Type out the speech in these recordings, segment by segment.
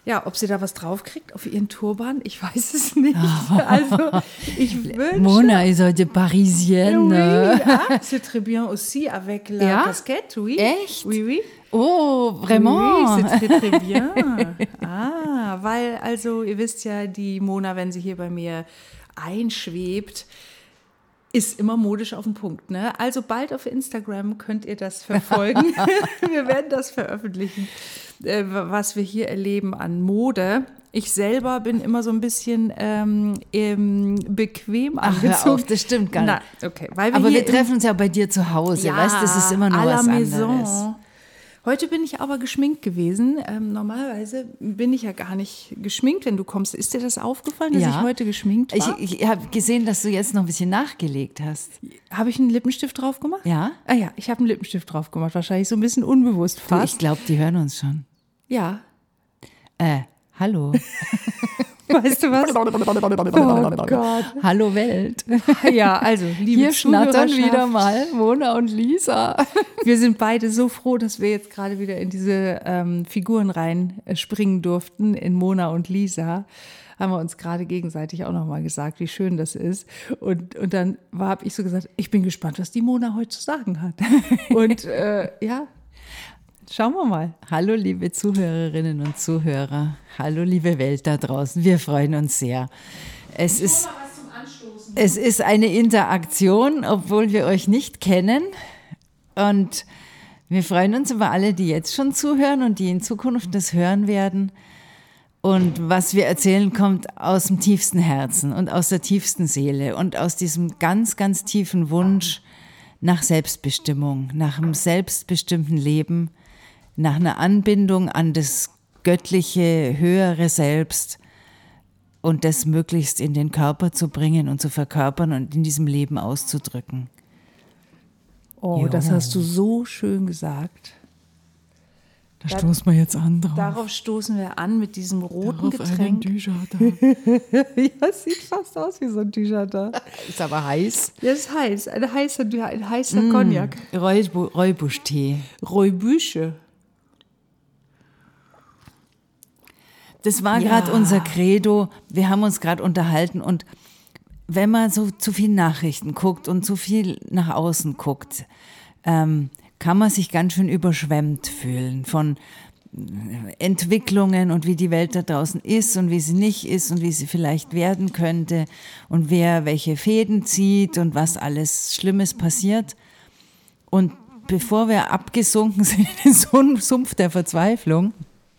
Ja, ob sie da was draufkriegt auf ihren Turban, ich weiß es nicht. Also, ich wünsche... Mona ist heute Parisienne. Oui, ah, c'est très bien aussi avec la Ja? casquette, oui. Echt? Oui, oui. Oh, vraiment? Oui, c'est très, très bien. Weil, also, ihr wisst ja, die Mona, wenn sie hier bei mir einschwebt, ist immer modisch auf den Punkt, ne? Also bald auf Instagram könnt ihr das verfolgen. Wir werden das veröffentlichen, was wir hier erleben an Mode. Ich selber bin immer so ein bisschen bequem Ach, angezogen. hör auf, das stimmt gar nicht. Na, okay, weil Aber hier wir treffen uns ja bei dir zu Hause, ja, weißt du, das ist immer noch à la was maison. anderes. Heute bin ich aber geschminkt gewesen. Normalerweise bin ich ja gar nicht geschminkt, wenn du kommst. Ist dir das aufgefallen, dass ich heute geschminkt war? Ich habe gesehen, dass du jetzt noch ein bisschen nachgelegt hast. Habe ich einen Lippenstift drauf gemacht? Ja? Ah ja, ich habe einen Lippenstift drauf gemacht. Wahrscheinlich so ein bisschen unbewusst Du, fast. ich glaube, die hören uns schon. Ja. Hallo. Weißt du was? Oh Gott. Hallo Welt. Ja, also, liebe Hier schnattern Zuhörerschaft, wieder mal Mona und Lisa. wir sind beide so froh, dass wir jetzt gerade wieder in diese Figuren reinspringen durften, in Mona und Lisa. Haben wir uns gerade gegenseitig auch nochmal gesagt, wie schön das ist. Und dann habe ich so gesagt, ich bin gespannt, was die Mona heute zu sagen hat. Und ja, schauen wir mal. Hallo liebe Zuhörerinnen und Zuhörer. Hallo liebe Welt da draußen. Wir freuen uns sehr. Es ist eine Interaktion, obwohl wir euch nicht kennen. Und wir freuen uns über alle, die jetzt schon zuhören und die in Zukunft das hören werden. Und was wir erzählen, kommt aus dem tiefsten Herzen und aus der tiefsten Seele und aus diesem ganz, ganz tiefen Wunsch nach Selbstbestimmung, nach einem selbstbestimmten Leben, nach einer Anbindung an das göttliche, höhere Selbst und das möglichst in den Körper zu bringen und zu verkörpern und in diesem Leben auszudrücken. Oh, das hast du so schön gesagt. Da stoßen wir jetzt an drauf. Darauf stoßen wir an mit diesem roten Auf einen Getränk. Düscherter. Ja, es sieht fast aus wie so ein Düscherter. Ist aber heiß. Ja, ist heiß. Ein heißer Cognac. Räubusch-Tee. Räubüsche. Das war Ja. gerade unser Credo. Wir haben uns gerade unterhalten und wenn man so zu viel Nachrichten guckt und zu viel nach außen guckt, kann man sich ganz schön überschwemmt fühlen von Entwicklungen und wie die Welt da draußen ist und wie sie nicht ist und wie sie vielleicht werden könnte und wer welche Fäden zieht und was alles Schlimmes passiert. Und bevor wir abgesunken sind in so einen Sumpf der Verzweiflung,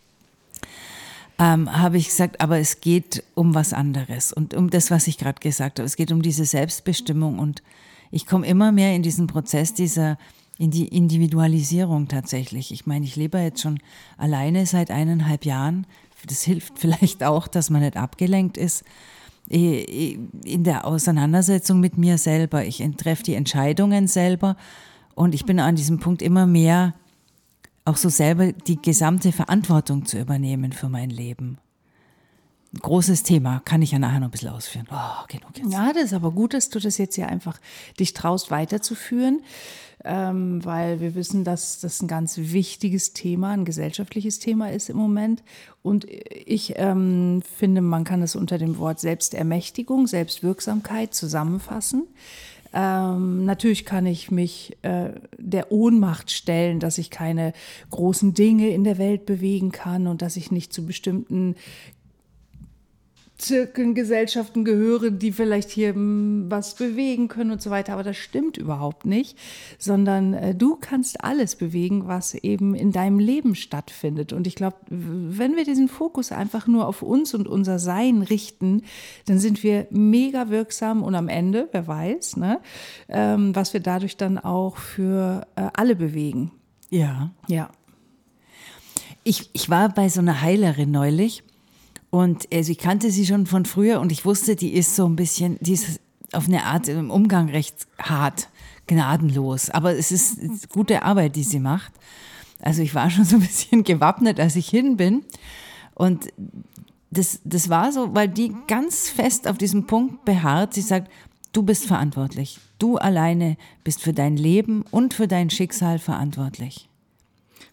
habe ich gesagt, aber es geht um was anderes und um das, was ich gerade gesagt habe. Es geht um diese Selbstbestimmung und ich komme immer mehr in diesen Prozess in die Individualisierung tatsächlich. Ich meine, ich lebe jetzt schon alleine seit 1,5 Jahren. Das hilft vielleicht auch, dass man nicht abgelenkt ist in der Auseinandersetzung mit mir selber. Ich treffe die Entscheidungen selber und ich bin an diesem Punkt immer mehr auch so selber die gesamte Verantwortung zu übernehmen für mein Leben. Ein großes Thema, kann ich ja nachher noch ein bisschen ausführen. Oh, genug jetzt. Ja, das ist aber gut, dass du das jetzt hier einfach dich traust weiterzuführen, weil wir wissen, dass das ein ganz wichtiges Thema, ein gesellschaftliches Thema ist im Moment. Und ich finde, man kann das unter dem Wort Selbstermächtigung, Selbstwirksamkeit zusammenfassen. Natürlich kann ich mich der Ohnmacht stellen, dass ich keine großen Dinge in der Welt bewegen kann und dass ich nicht zu bestimmten Zirkeln, Gesellschaften gehöre, die vielleicht hier was bewegen können und so weiter. Aber das stimmt überhaupt nicht, sondern du kannst alles bewegen, was eben in deinem Leben stattfindet. Und ich glaube, wenn wir diesen Fokus einfach nur auf uns und unser Sein richten, dann sind wir mega wirksam und am Ende, wer weiß, ne, was wir dadurch dann auch für alle bewegen. Ja. Ja. Ich war bei so einer Heilerin neulich. Und also ich kannte sie schon von früher und ich wusste, die ist so ein bisschen, die ist auf eine Art im Umgang recht hart, gnadenlos. Aber es ist gute Arbeit, die sie macht. Also ich war schon so ein bisschen gewappnet, als ich hin bin. Und das war so, weil die ganz fest auf diesem Punkt beharrt. Sie sagt, du bist verantwortlich. Du alleine bist für dein Leben und für dein Schicksal verantwortlich.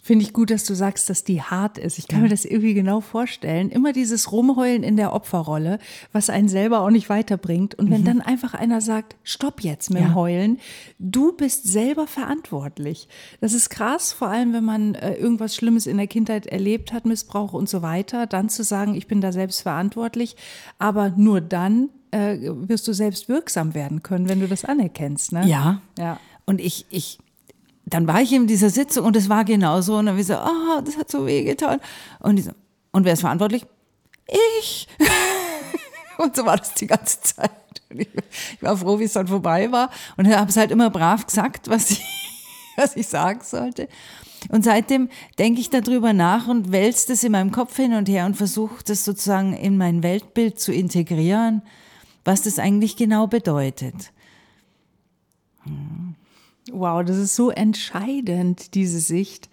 Finde ich gut, dass du sagst, dass die hart ist. Ich kann mir das irgendwie genau vorstellen. Immer dieses Rumheulen in der Opferrolle, was einen selber auch nicht weiterbringt. Und wenn dann einfach einer sagt, stopp jetzt mit dem Heulen, du bist selber verantwortlich. Das ist krass, vor allem wenn man irgendwas Schlimmes in der Kindheit erlebt hat, Missbrauch und so weiter, dann zu sagen, ich bin da selbst verantwortlich. Aber nur dann wirst du selbst wirksam werden können, wenn du das anerkennst. Ne? Ja. Und dann war ich in dieser Sitzung und es war genauso. Und dann habe ich so, das hat so weh getan. Und ich so, und wer ist verantwortlich? Ich. Und so war das die ganze Zeit. Und ich war froh, wie es dann vorbei war. Und habe es halt immer brav gesagt, was ich sagen sollte. Und seitdem denke ich darüber nach und wälze das in meinem Kopf hin und her und versuche das sozusagen in mein Weltbild zu integrieren, was das eigentlich genau bedeutet. Wow, das ist so entscheidend, diese Sicht.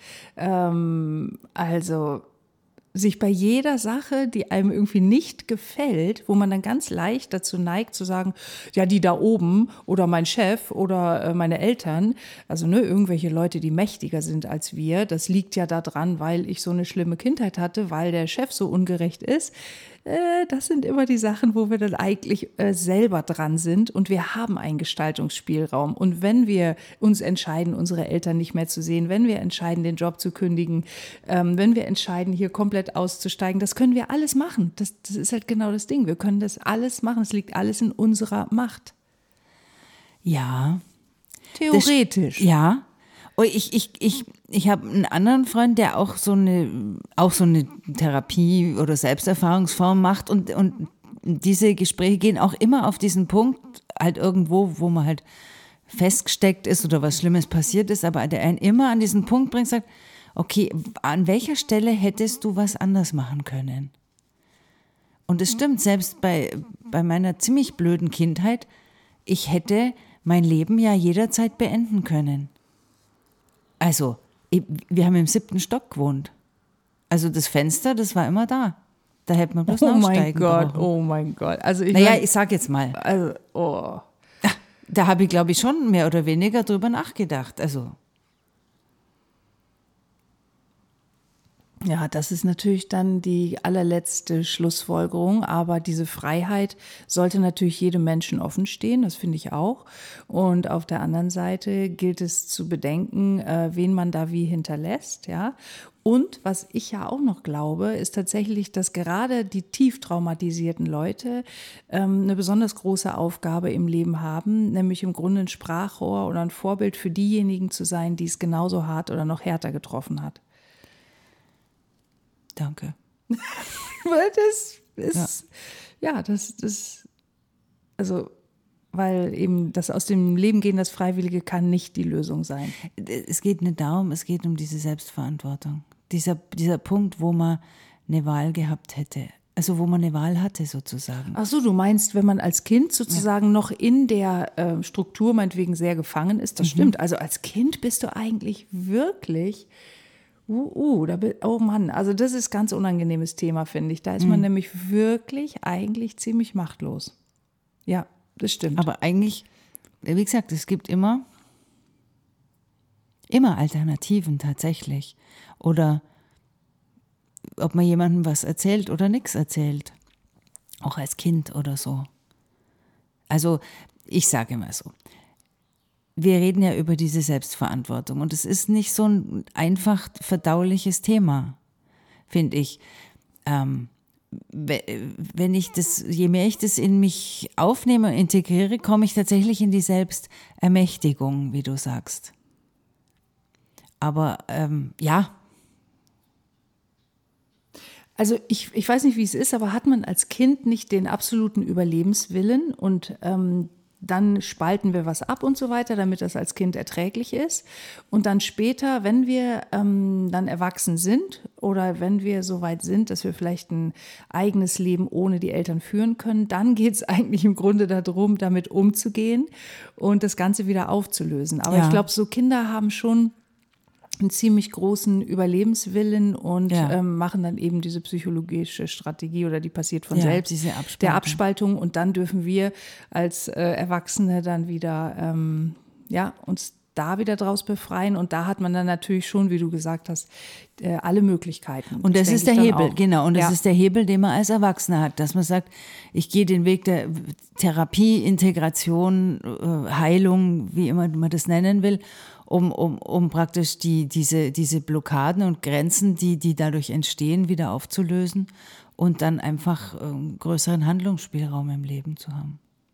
Also sich bei jeder Sache, die einem irgendwie nicht gefällt, wo man dann ganz leicht dazu neigt zu sagen, ja, die da oben oder mein Chef oder meine Eltern, also irgendwelche Leute, die mächtiger sind als wir, das liegt ja daran, weil ich so eine schlimme Kindheit hatte, weil der Chef so ungerecht ist. Das sind immer die Sachen, wo wir dann eigentlich selber dran sind und wir haben einen Gestaltungsspielraum. Und wenn wir uns entscheiden, unsere Eltern nicht mehr zu sehen, wenn wir entscheiden, den Job zu kündigen, wenn wir entscheiden, hier komplett auszusteigen, das können wir alles machen. Das ist halt genau das Ding. Wir können das alles machen. Es liegt alles in unserer Macht. Ja. Theoretisch. Ja. Und ich habe einen anderen Freund, der auch so eine Therapie- oder Selbsterfahrungsform macht und diese Gespräche gehen auch immer auf diesen Punkt, halt irgendwo, wo man halt festgesteckt ist oder was Schlimmes passiert ist, aber der einen immer an diesen Punkt bringt, sagt, okay, an welcher Stelle hättest du was anders machen können? Und es stimmt, selbst bei meiner ziemlich blöden Kindheit, ich hätte mein Leben ja jederzeit beenden können. Also, wir haben im 7. Stock gewohnt. Also das Fenster, das war immer da. Da hätte man bloß aussteigen brauchen. Oh mein Gott. Also ich sag jetzt mal. Also, Da habe ich, glaube ich, schon mehr oder weniger drüber nachgedacht. Also. Ja, das ist natürlich dann die allerletzte Schlussfolgerung, aber diese Freiheit sollte natürlich jedem Menschen offen stehen, das finde ich auch. Und auf der anderen Seite gilt es zu bedenken, wen man da wie hinterlässt, ja. Und was ich ja auch noch glaube, ist tatsächlich, dass gerade die tief traumatisierten Leute eine besonders große Aufgabe im Leben haben, nämlich im Grunde ein Sprachrohr oder ein Vorbild für diejenigen zu sein, die es genauso hart oder noch härter getroffen hat. Danke. Das ist, also, weil eben das aus dem Leben gehen, das Freiwillige kann nicht die Lösung sein. Es geht nicht darum, es geht um diese Selbstverantwortung. Dieser Punkt, wo man eine Wahl gehabt hätte. Also wo man eine Wahl hatte sozusagen. Ach so, du meinst, wenn man als Kind sozusagen noch in der Struktur meinetwegen sehr gefangen ist, das stimmt. Also als Kind bist du eigentlich wirklich... oh Mann, also das ist ein ganz unangenehmes Thema, finde ich. Da ist man nämlich wirklich eigentlich ziemlich machtlos. Ja, das stimmt. Aber eigentlich, wie gesagt, es gibt immer Alternativen tatsächlich. Oder ob man jemandem was erzählt oder nichts erzählt. Auch als Kind oder so. Also ich sage immer so, wir reden ja über diese Selbstverantwortung und es ist nicht so ein einfach verdauliches Thema, finde ich. Je mehr ich das in mich aufnehme und integriere, komme ich tatsächlich in die Selbstermächtigung, wie du sagst. Aber ja. Also ich weiß nicht, wie es ist, aber hat man als Kind nicht den absoluten Überlebenswillen und dann spalten wir was ab und so weiter, damit das als Kind erträglich ist. Und dann später, wenn wir dann erwachsen sind oder wenn wir so weit sind, dass wir vielleicht ein eigenes Leben ohne die Eltern führen können, dann geht es eigentlich im Grunde darum, damit umzugehen und das Ganze wieder aufzulösen. Aber ich glaube, so Kinder haben schon einen ziemlich großen Überlebenswillen und machen dann eben diese psychologische Strategie oder die passiert von selbst, diese der Abspaltung und dann dürfen wir als Erwachsene dann wieder uns da wieder draus befreien. Und da hat man dann natürlich schon, wie du gesagt hast, alle Möglichkeiten. Und das ist der Hebel, genau. Und das ist der Hebel, den man als Erwachsener hat, dass man sagt, ich gehe den Weg der Therapie, Integration, Heilung, wie immer man das nennen will, um praktisch diese Blockaden und Grenzen, die dadurch entstehen, wieder aufzulösen und dann einfach größeren Handlungsspielraum im Leben zu haben.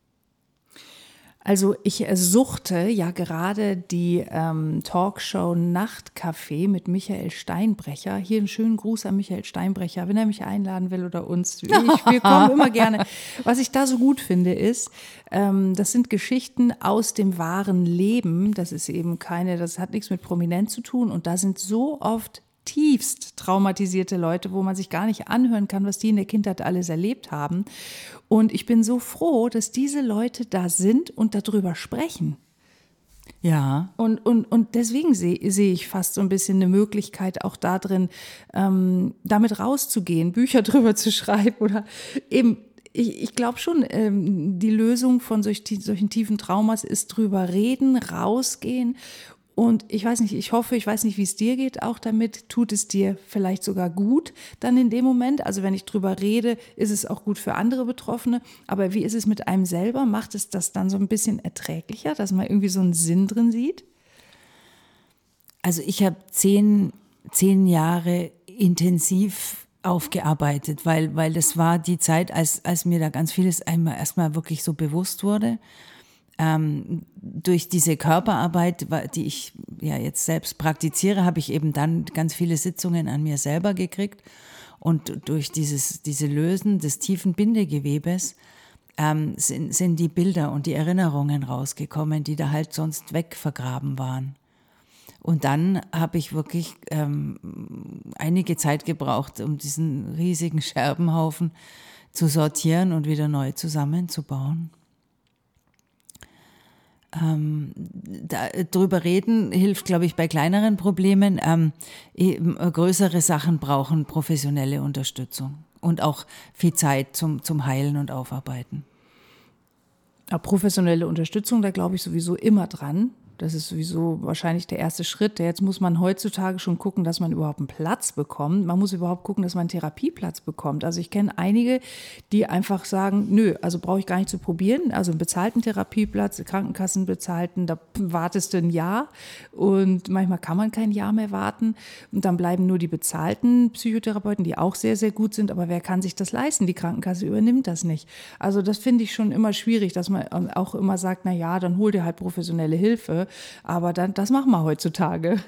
Also ich suchte ja gerade die Talkshow Nachtcafé mit Michael Steinbrecher. Hier einen schönen Gruß an Michael Steinbrecher, wenn er mich einladen will oder uns. Wir kommen immer gerne. Was ich da so gut finde ist, das sind Geschichten aus dem wahren Leben. Das ist eben das hat nichts mit Prominenz zu tun. Und da sind so oft tiefst traumatisierte Leute, wo man sich gar nicht anhören kann, was die in der Kindheit alles erlebt haben. Und ich bin so froh, dass diese Leute da sind und darüber sprechen. Ja. Und deswegen sehe ich fast so ein bisschen eine Möglichkeit auch da drin, damit rauszugehen, Bücher drüber zu schreiben oder eben. Ich glaube schon, die Lösung von solchen tiefen Traumas ist drüber reden, rausgehen. Und ich weiß nicht, ich weiß nicht, wie es dir geht, auch damit tut es dir vielleicht sogar gut dann in dem Moment. Also wenn ich drüber rede, ist es auch gut für andere Betroffene. Aber wie ist es mit einem selber? Macht es das dann so ein bisschen erträglicher, dass man irgendwie so einen Sinn drin sieht? Also ich habe 10 Jahre intensiv aufgearbeitet, weil das war die Zeit, als mir da ganz vieles erstmal wirklich so bewusst wurde. Durch diese Körperarbeit, die ich ja jetzt selbst praktiziere, habe ich eben dann ganz viele Sitzungen an mir selber gekriegt. Und durch diese Lösen des tiefen Bindegewebes sind die Bilder und die Erinnerungen rausgekommen, die da halt sonst weg vergraben waren. Und dann habe ich wirklich einige Zeit gebraucht, um diesen riesigen Scherbenhaufen zu sortieren und wieder neu zusammenzubauen. Drüber reden hilft, glaube ich, bei kleineren Problemen. Größere Sachen brauchen professionelle Unterstützung und auch viel Zeit zum Heilen und Aufarbeiten. Ja, professionelle Unterstützung, da glaube ich sowieso immer dran. Das ist sowieso wahrscheinlich der erste Schritt. Jetzt muss man heutzutage schon gucken, dass man überhaupt einen Platz bekommt. Man muss überhaupt gucken, dass man einen Therapieplatz bekommt. Also ich kenne einige, die einfach sagen, nö, also brauche ich gar nicht zu probieren. Also einen bezahlten Therapieplatz, Krankenkassen bezahlten, da wartest du ein Jahr und manchmal kann man kein Jahr mehr warten. Und dann bleiben nur die bezahlten Psychotherapeuten, die auch sehr, sehr gut sind. Aber wer kann sich das leisten? Die Krankenkasse übernimmt das nicht. Also das finde ich schon immer schwierig, dass man auch immer sagt, na ja, dann hol dir halt professionelle Hilfe. Aber das machen wir heutzutage.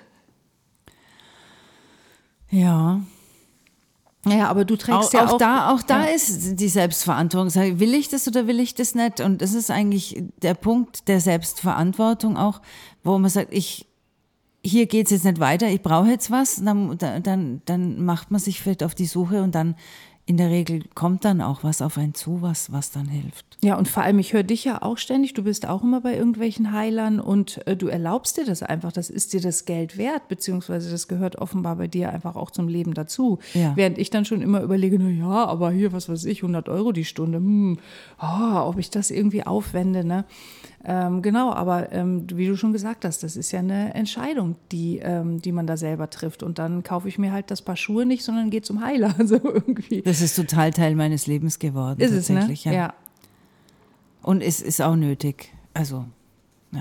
Ja. Naja, aber du trägst ja auch... Auch da ist die Selbstverantwortung. Will ich das oder will ich das nicht? Und das ist eigentlich der Punkt der Selbstverantwortung auch, wo man sagt, hier geht es jetzt nicht weiter, ich brauche jetzt was. Dann macht man sich vielleicht auf die Suche und dann in der Regel kommt dann auch was auf einen zu, was dann hilft. Ja, und vor allem, ich höre dich ja auch ständig, du bist auch immer bei irgendwelchen Heilern und du erlaubst dir das einfach, das ist dir das Geld wert, beziehungsweise das gehört offenbar bei dir einfach auch zum Leben dazu. Ja. Während ich dann schon immer überlege, na ja, aber hier, was weiß ich, 100 € die Stunde, ob ich das irgendwie aufwende, ne? Genau, aber wie du schon gesagt hast, das ist ja eine Entscheidung, die man da selber trifft. Und dann kaufe ich mir halt das Paar Schuhe nicht, sondern gehe zum Heiler. Also irgendwie. Das ist total Teil meines Lebens geworden. Ist tatsächlich, es, ne? Ja. Und es ist auch nötig. Also, ja.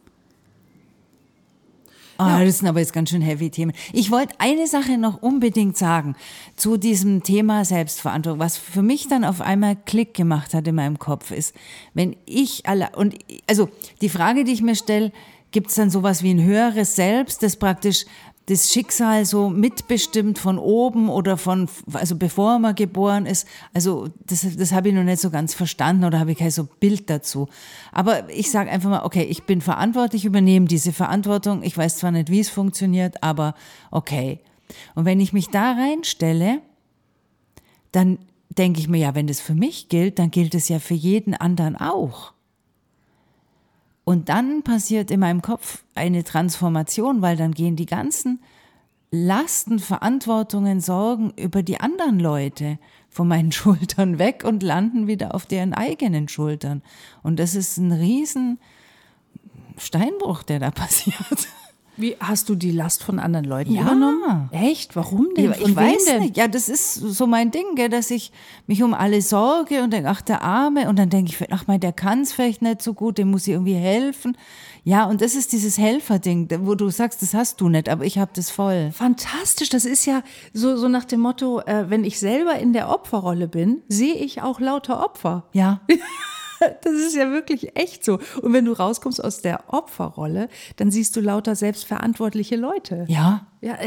Das sind aber jetzt ganz schön heavy Themen. Ich wollte eine Sache noch unbedingt sagen zu diesem Thema Selbstverantwortung. Was für mich dann auf einmal Klick gemacht hat in meinem Kopf ist, wenn also die Frage, die ich mir stelle, gibt es dann sowas wie ein höheres Selbst, das praktisch das Schicksal so mitbestimmt von oben oder also bevor man geboren ist. Also das habe ich noch nicht so ganz verstanden oder habe ich kein so Bild dazu. Aber ich sage einfach mal, okay, ich bin verantwortlich, übernehme diese Verantwortung. Ich weiß zwar nicht, wie es funktioniert, aber okay. Und wenn ich mich da reinstelle, dann denke ich mir, ja, wenn das für mich gilt, dann gilt es ja für jeden anderen auch. Und dann passiert in meinem Kopf eine Transformation, weil dann gehen die ganzen Lasten, Verantwortungen, Sorgen über die anderen Leute von meinen Schultern weg und landen wieder auf deren eigenen Schultern. Und das ist ein riesen Steinbruch, der da passiert. Wie, hast du die Last von anderen Leuten übernommen? Echt? Warum denn? Ich weiß nicht. Ja, das ist so mein Ding, gell, dass ich mich um alle sorge und denke, ach, der Arme. Und dann denke ich, ach, der kann es vielleicht nicht so gut, dem muss ich irgendwie helfen. Ja, und das ist dieses Helferding, wo du sagst, das hast du nicht, aber ich habe das voll. Fantastisch. Das ist ja so nach dem Motto, wenn ich selber in der Opferrolle bin, sehe ich auch lauter Opfer. Ja. Das ist ja wirklich echt so. Und wenn du rauskommst aus der Opferrolle, dann siehst du lauter selbstverantwortliche Leute. Ja.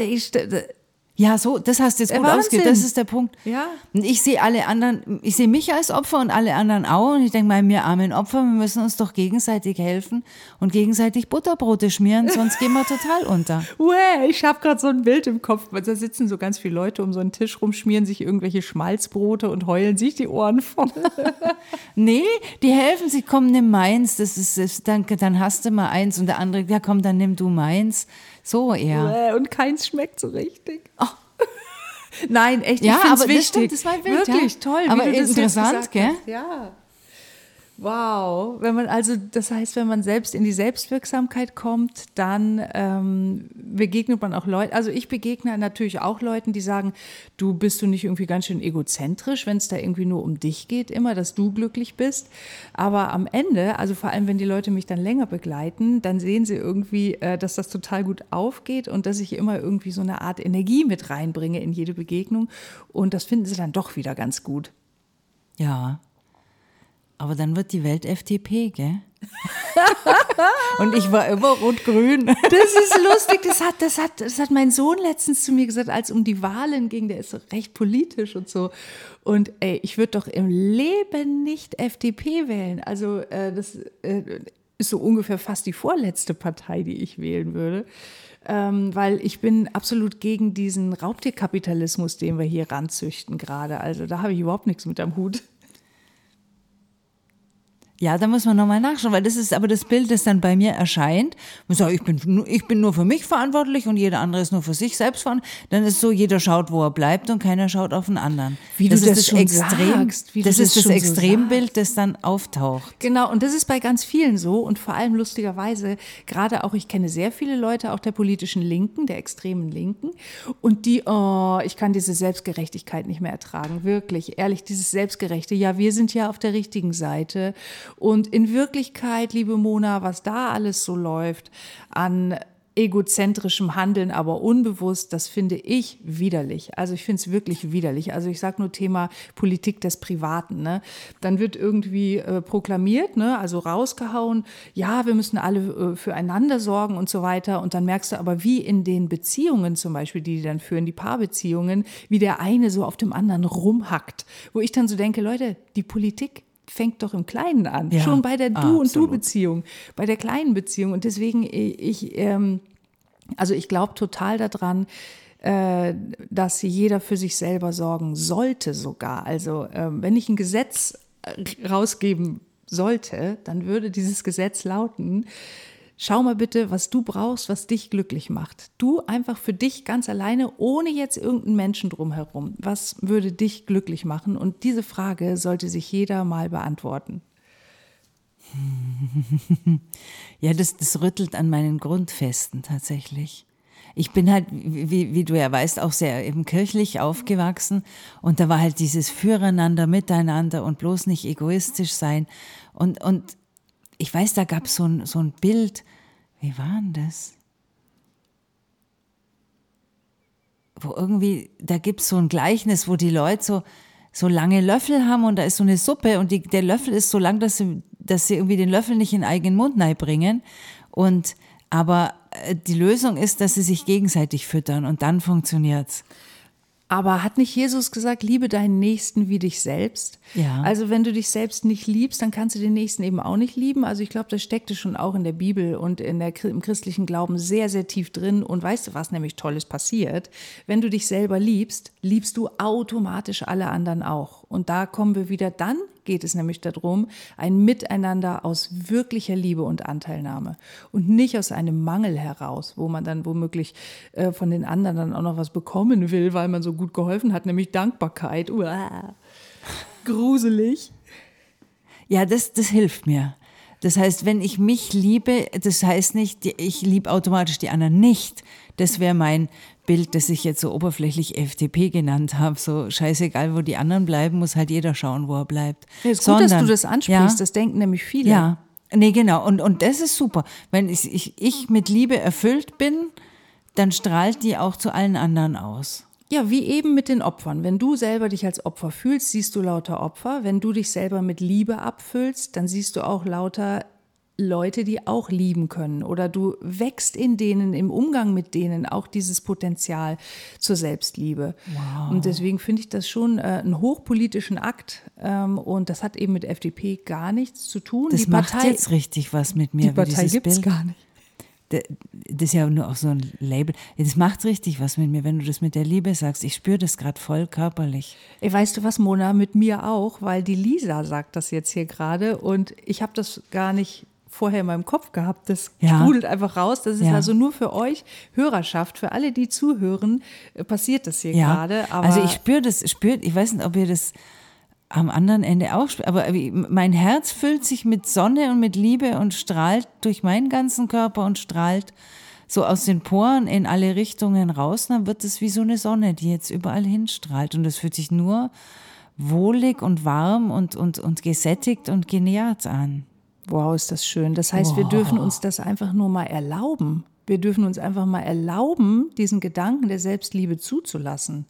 Ja, so, das hast du jetzt gut ausgedrückt, das ist der Punkt. Ja. Und ich sehe alle anderen, ich sehe mich als Opfer und alle anderen auch und ich denke mal, wir armen Opfer, wir müssen uns doch gegenseitig helfen und gegenseitig Butterbrote schmieren, sonst gehen wir total unter. Ich habe gerade so ein Bild im Kopf, da sitzen so ganz viele Leute um so einen Tisch rum, schmieren sich irgendwelche Schmalzbrote und heulen sich die Ohren voll. Nee, die helfen sich, komm, nimm meins, dann hast du mal eins und der andere, ja komm, dann nimm du meins. So eher. Und keins schmeckt so richtig. Oh. Nein, echt, ja, ich finde es wichtig. Das stimmt, das war wild, wirklich ja. toll. Aber wie du das interessant, gell? hast. Ja. Wow. Das heißt, wenn man selbst in die Selbstwirksamkeit kommt, dann begegnet man auch Leuten. Also ich begegne natürlich auch Leuten, die sagen, bist du nicht irgendwie ganz schön egozentrisch, wenn es da irgendwie nur um dich geht, immer, dass du glücklich bist. Aber am Ende, also vor allem, wenn die Leute mich dann länger begleiten, dann sehen sie irgendwie, dass das total gut aufgeht und dass ich immer irgendwie so eine Art Energie mit reinbringe in jede Begegnung. Und das finden sie dann doch wieder ganz gut. Ja. Aber dann wird die Welt FDP, gell? Und ich war immer rot-grün. Das ist lustig, das hat mein Sohn letztens zu mir gesagt, als um die Wahlen ging, der ist so recht politisch und so. Und ich würde doch im Leben nicht FDP wählen. Also das ist so ungefähr fast die vorletzte Partei, die ich wählen würde. Weil ich bin absolut gegen diesen Raubtierkapitalismus, den wir hier ranzüchten gerade. Also da habe ich überhaupt nichts mit am Hut. Ja, da muss man nochmal nachschauen, weil das ist aber das Bild, das dann bei mir erscheint. Man sagt, ich bin nur für mich verantwortlich und jeder andere ist nur für sich selbst verantwortlich. Dann ist so, jeder schaut, wo er bleibt und keiner schaut auf den anderen. Wie du das schon sagst. Das ist das Extrembild, das dann auftaucht. Genau, und das ist bei ganz vielen so und vor allem lustigerweise, gerade auch, ich kenne sehr viele Leute auch der politischen Linken, der extremen Linken und ich kann diese Selbstgerechtigkeit nicht mehr ertragen, wirklich, ehrlich, dieses Selbstgerechte, ja, wir sind ja auf der richtigen Seite. Und in Wirklichkeit, liebe Mona, was da alles so läuft an egozentrischem Handeln, aber unbewusst, das finde ich widerlich. Also ich finde es wirklich widerlich. Also ich sage nur Thema Politik des Privaten. Ne? Dann wird irgendwie proklamiert, ne? Also rausgehauen, ja, wir müssen alle füreinander sorgen und so weiter. Und dann merkst du aber, wie in den Beziehungen zum Beispiel, die dann führen, die Paarbeziehungen, wie der eine so auf dem anderen rumhackt. Wo ich dann so denke, Leute, die Politik fängt doch im Kleinen an, ja, schon bei der Du- und Du-Beziehung, bei der kleinen Beziehung. Und deswegen, ich glaube total daran, dass jeder für sich selber sorgen sollte sogar. Also wenn ich ein Gesetz rausgeben sollte, dann würde dieses Gesetz lauten, schau mal bitte, was du brauchst, was dich glücklich macht. Du einfach für dich ganz alleine, ohne jetzt irgendeinen Menschen drumherum. Was würde dich glücklich machen? Und diese Frage sollte sich jeder mal beantworten. Ja, das rüttelt an meinen Grundfesten tatsächlich. Ich bin halt, wie du ja weißt, auch sehr eben kirchlich aufgewachsen und da war halt dieses Füreinander, Miteinander und bloß nicht egoistisch sein und ich weiß, da gab es so ein Bild, wie war denn das? Wo irgendwie, da gibt es so ein Gleichnis, wo die Leute so lange Löffel haben und da ist so eine Suppe und der Löffel ist so lang, dass sie irgendwie den Löffel nicht in den eigenen Mund bringen. Aber die Lösung ist, dass sie sich gegenseitig füttern und dann funktioniert's. Aber hat nicht Jesus gesagt, liebe deinen Nächsten wie dich selbst? Ja. Also wenn du dich selbst nicht liebst, dann kannst du den Nächsten eben auch nicht lieben. Also ich glaube, das steckte schon auch in der Bibel und im christlichen Glauben sehr, sehr tief drin. Und weißt du, was nämlich Tolles passiert? Wenn du dich selber liebst, liebst du automatisch alle anderen auch. Und da kommen wir wieder, dann geht es nämlich darum, ein Miteinander aus wirklicher Liebe und Anteilnahme und nicht aus einem Mangel heraus, wo man dann womöglich von den anderen dann auch noch was bekommen will, weil man so gut geholfen hat, nämlich Dankbarkeit. Uah, gruselig. Ja, das hilft mir. Das heißt, wenn ich mich liebe, das heißt nicht, ich liebe automatisch die anderen nicht. Das wäre mein Bild, das ich jetzt so oberflächlich FDP genannt habe. So scheißegal, wo die anderen bleiben, muss halt jeder schauen, wo er bleibt. Ja, ist gut, dass du das ansprichst, das denken nämlich viele. Ja, nee, genau. Und das ist super. Wenn ich mit Liebe erfüllt bin, dann strahlt die auch zu allen anderen aus. Ja, wie eben mit den Opfern. Wenn du selber dich als Opfer fühlst, siehst du lauter Opfer. Wenn du dich selber mit Liebe abfüllst, dann siehst du auch lauter Leute, die auch lieben können. Oder du wächst in denen, im Umgang mit denen auch dieses Potenzial zur Selbstliebe. Wow. Und deswegen finde ich das schon einen hochpolitischen Akt. Und das hat eben mit FDP gar nichts zu tun. Das macht jetzt richtig was mit mir. Die Partei gibt es gar nicht. Das ist ja nur auch so ein Label. Das macht richtig was mit mir, wenn du das mit der Liebe sagst. Ich spüre das gerade voll körperlich. Ey, weißt du was, Mona, mit mir auch, weil die Lisa sagt das jetzt hier gerade und ich habe das gar nicht vorher in meinem Kopf gehabt. Das sprudelt einfach raus. Das ist also nur für euch Hörerschaft, für alle, die zuhören, passiert das hier gerade. Aber also ich spüre das, ich weiß nicht, ob ihr das am anderen Ende auch, aber mein Herz füllt sich mit Sonne und mit Liebe und strahlt durch meinen ganzen Körper und strahlt so aus den Poren in alle Richtungen raus. Dann wird es wie so eine Sonne, die jetzt überall hinstrahlt. Und es fühlt sich nur wohlig und warm und gesättigt und genährt an. Wow, ist das schön. Das heißt, wir dürfen uns das einfach nur mal erlauben. Wir dürfen uns einfach mal erlauben, diesen Gedanken der Selbstliebe zuzulassen.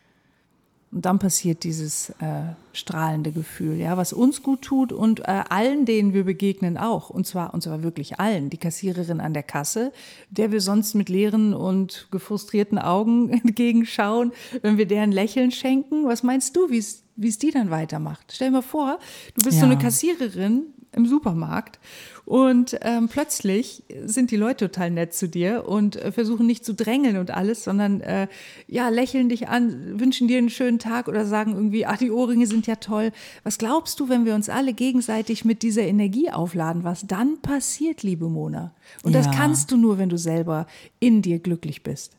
Und dann passiert dieses strahlende Gefühl, ja, was uns gut tut und allen, denen wir begegnen, auch. Und zwar wirklich allen. Die Kassiererin an der Kasse, der wir sonst mit leeren und gefrustrierten Augen entgegenschauen, wenn wir deren Lächeln schenken. Was meinst du, wie es die dann weitermacht? Stell dir mal vor, du bist so eine Kassiererin im Supermarkt und plötzlich sind die Leute total nett zu dir und versuchen nicht zu drängeln und alles, sondern lächeln dich an, wünschen dir einen schönen Tag oder sagen irgendwie, ach, die Ohrringe sind ja toll. Was glaubst du, wenn wir uns alle gegenseitig mit dieser Energie aufladen, was dann passiert, liebe Mona? Und das kannst du nur, wenn du selber in dir glücklich bist.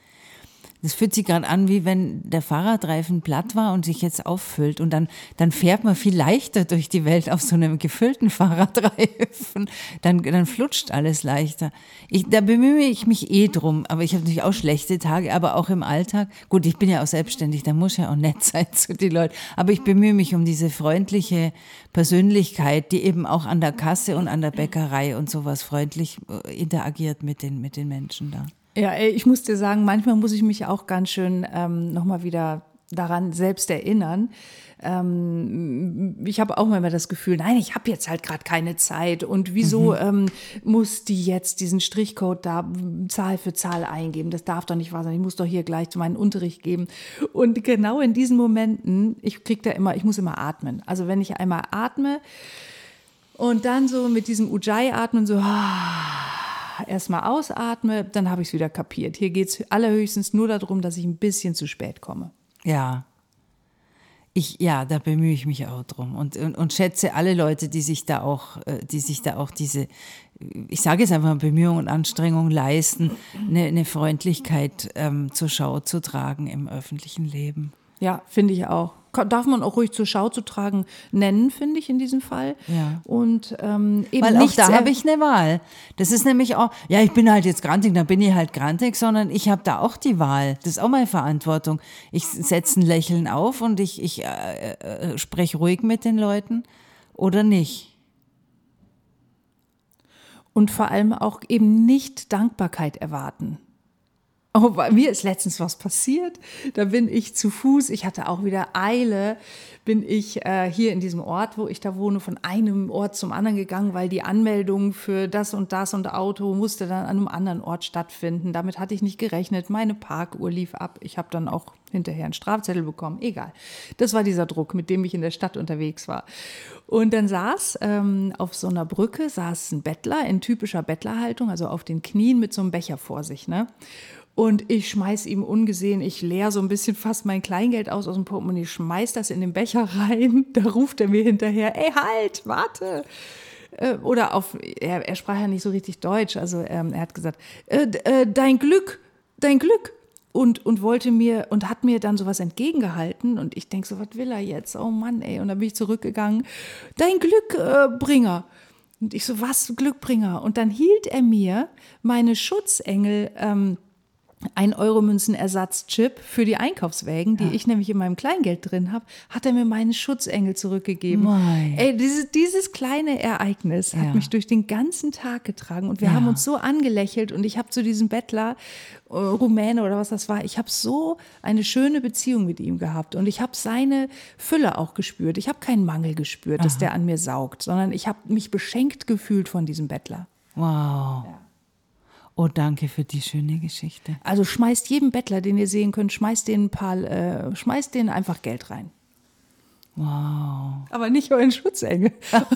Das fühlt sich gerade an, wie wenn der Fahrradreifen platt war und sich jetzt auffüllt. Und dann fährt man viel leichter durch die Welt auf so einem gefüllten Fahrradreifen. Dann flutscht alles leichter. Da bemühe ich mich drum. Aber ich habe natürlich auch schlechte Tage, aber auch im Alltag. Gut, ich bin ja auch selbstständig, da muss ja auch nett sein zu den Leuten. Aber ich bemühe mich um diese freundliche Persönlichkeit, die eben auch an der Kasse und an der Bäckerei und sowas freundlich interagiert mit den Menschen da. Ja, ich muss dir sagen, manchmal muss ich mich auch ganz schön nochmal wieder daran selbst erinnern. Ich habe auch immer das Gefühl, nein, ich habe jetzt halt gerade keine Zeit und wieso muss die jetzt diesen Strichcode da Zahl für Zahl eingeben? Das darf doch nicht wahr sein, ich muss doch hier gleich zu meinem Unterricht geben. Und genau in diesen Momenten, ich muss immer atmen. Also wenn ich einmal atme und dann so mit diesem Ujjayi atmen so erstmal ausatme, dann habe ich es wieder kapiert. Hier geht es allerhöchstens nur darum, dass ich ein bisschen zu spät komme. Ja. Da bemühe ich mich auch drum und schätze alle Leute, die sich da auch diese, ich sage jetzt einfach Bemühungen und Anstrengungen leisten, eine Freundlichkeit zur Schau zu tragen im öffentlichen Leben. Ja, finde ich auch. Darf man auch ruhig zur Schau zu tragen nennen, finde ich in diesem Fall. Ja. Und eben weil auch da habe ich eine Wahl. Das ist nämlich auch, ich bin halt jetzt grantig, dann bin ich halt grantig, sondern ich habe da auch die Wahl. Das ist auch meine Verantwortung. Ich setze ein Lächeln auf und ich spreche ruhig mit den Leuten oder nicht. Und vor allem auch eben nicht Dankbarkeit erwarten. Oh, bei mir ist letztens was passiert, da bin ich zu Fuß, ich hatte auch wieder Eile, bin ich hier in diesem Ort, wo ich da wohne, von einem Ort zum anderen gegangen, weil die Anmeldung für das und Auto musste dann an einem anderen Ort stattfinden. Damit hatte ich nicht gerechnet, meine Parkuhr lief ab, ich habe dann auch hinterher einen Strafzettel bekommen, egal. Das war dieser Druck, mit dem ich in der Stadt unterwegs war. Und dann saß auf so einer Brücke ein Bettler in typischer Bettlerhaltung, also auf den Knien mit so einem Becher vor sich, ne? Und ich schmeiß ihm ungesehen, ich leer so ein bisschen fast mein Kleingeld aus dem Portemonnaie, schmeiß das in den Becher rein, da ruft er mir hinterher, ey, halt, warte. Oder er sprach ja nicht so richtig Deutsch, also er hat gesagt, dein Glück. Und hat mir dann sowas entgegengehalten und ich denke so, was will er jetzt? Oh Mann, ey. Und dann bin ich zurückgegangen, dein Glück, Bringer. Und ich so, was, Glückbringer? Und dann hielt er mir meine Schutzengel 1-Euro-Münzen-Ersatzchip für die Einkaufswägen, die ich nämlich in meinem Kleingeld drin habe, hat er mir meinen Schutzengel zurückgegeben. Ey, dieses kleine Ereignis hat mich durch den ganzen Tag getragen und wir haben uns so angelächelt und ich habe zu diesem Bettler, Rumäne oder was das war, ich habe so eine schöne Beziehung mit ihm gehabt und ich habe seine Fülle auch gespürt. Ich habe keinen Mangel gespürt, dass der an mir saugt, sondern ich habe mich beschenkt gefühlt von diesem Bettler. Wow. Ja. Oh, danke für die schöne Geschichte. Also schmeißt jedem Bettler, den ihr sehen könnt, schmeißt denen einfach Geld rein. Wow. Aber nicht euren Schutzengel.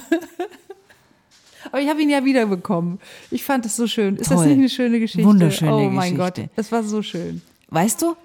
Aber ich habe ihn ja wiederbekommen. Ich fand das so schön. Ist Toll. Das nicht eine schöne Geschichte? Wunderschöne Geschichte. Oh mein Gott, das war so schön. Weißt du,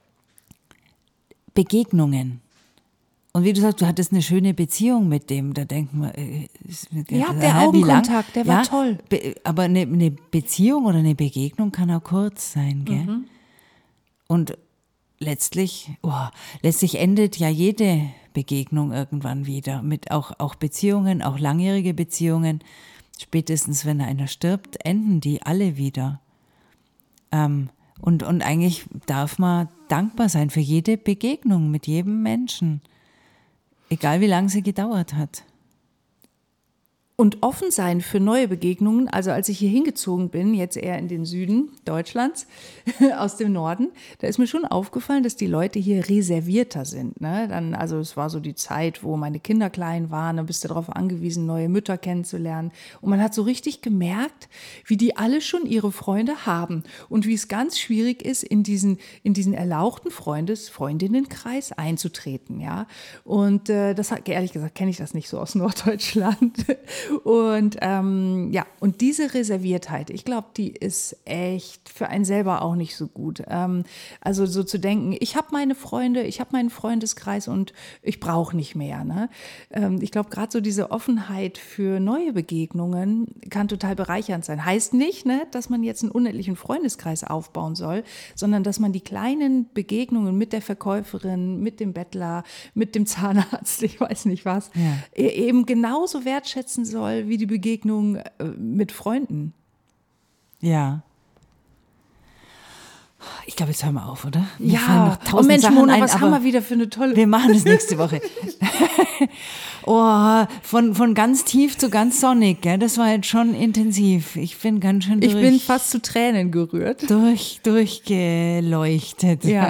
Begegnungen. Und wie du sagst, du hattest eine schöne Beziehung mit dem, da denken wir, der Augenkontakt, der war toll. Aber eine Beziehung oder eine Begegnung kann auch kurz sein, gell? Und letztlich endet ja jede Begegnung irgendwann wieder, mit auch Beziehungen, auch langjährige Beziehungen. Spätestens, wenn einer stirbt, enden die alle wieder. Und eigentlich darf man dankbar sein für jede Begegnung mit jedem Menschen. Egal, wie lange sie gedauert hat. Und offen sein für neue Begegnungen. Also als ich hier hingezogen bin, jetzt eher in den Süden Deutschlands, aus dem Norden, da ist mir schon aufgefallen, dass die Leute hier reservierter sind. Ne? Also es war so die Zeit, wo meine Kinder klein waren, dann bist du darauf angewiesen, neue Mütter kennenzulernen. Und man hat so richtig gemerkt, wie die alle schon ihre Freunde haben und wie es ganz schwierig ist, in diesen erlauchten Freundinnenkreis einzutreten. Ja? Und ehrlich gesagt, kenne ich das nicht so aus Norddeutschland. Und und diese Reserviertheit, ich glaube, die ist echt für einen selber auch nicht so gut. Also so zu denken, ich habe meine Freunde, ich habe meinen Freundeskreis und ich brauche nicht mehr. Ne? Ich glaube, gerade so diese Offenheit für neue Begegnungen kann total bereichernd sein. Heißt nicht, ne, dass man jetzt einen unendlichen Freundeskreis aufbauen soll, sondern dass man die kleinen Begegnungen mit der Verkäuferin, mit dem Bettler, mit dem Zahnarzt, ich weiß nicht was, eben genauso wertschätzen soll wie die Begegnung mit Freunden. Ja. Ich glaube, jetzt hören wir auf, oder? Mensch, Mona, was haben wir wieder für eine tolle... Wir machen das nächste Woche. Von ganz tief zu ganz sonnig, gell? Das war jetzt schon intensiv. Ich bin ganz schön Ich bin fast zu Tränen gerührt. Durchgeleuchtet. Ja.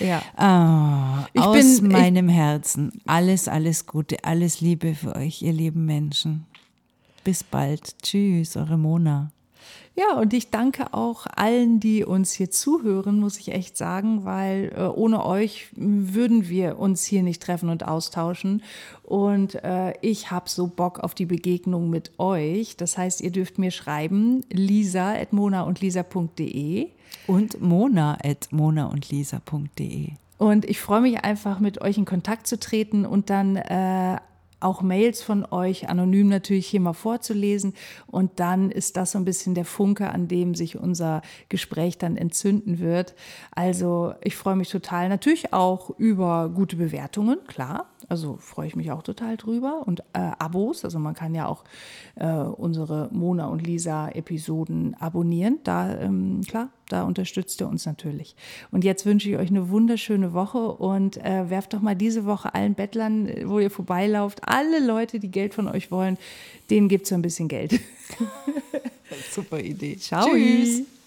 Aus meinem Herzen. Alles Gute, alles Liebe für euch, ihr lieben Menschen. Bis bald. Tschüss, eure Mona. Ja, und ich danke auch allen, die uns hier zuhören, muss ich echt sagen, weil ohne euch würden wir uns hier nicht treffen und austauschen. Und ich habe so Bock auf die Begegnung mit euch. Das heißt, ihr dürft mir schreiben, lisa@monaundlisa.de und mona@monaundlisa.de. Und ich freue mich einfach, mit euch in Kontakt zu treten und dann auch Mails von euch anonym natürlich hier mal vorzulesen. Und dann ist das so ein bisschen der Funke, an dem sich unser Gespräch dann entzünden wird. Also ich freue mich total. Natürlich auch über gute Bewertungen, klar. Also freue ich mich auch total drüber. Und Abos, also man kann ja auch unsere Mona und Lisa Episoden abonnieren. Klar, da unterstützt ihr uns natürlich. Und jetzt wünsche ich euch eine wunderschöne Woche und werft doch mal diese Woche allen Bettlern, wo ihr vorbeilauft, alle Leute, die Geld von euch wollen, denen gebt so ein bisschen Geld. Super Idee. Ciao. Tschüss.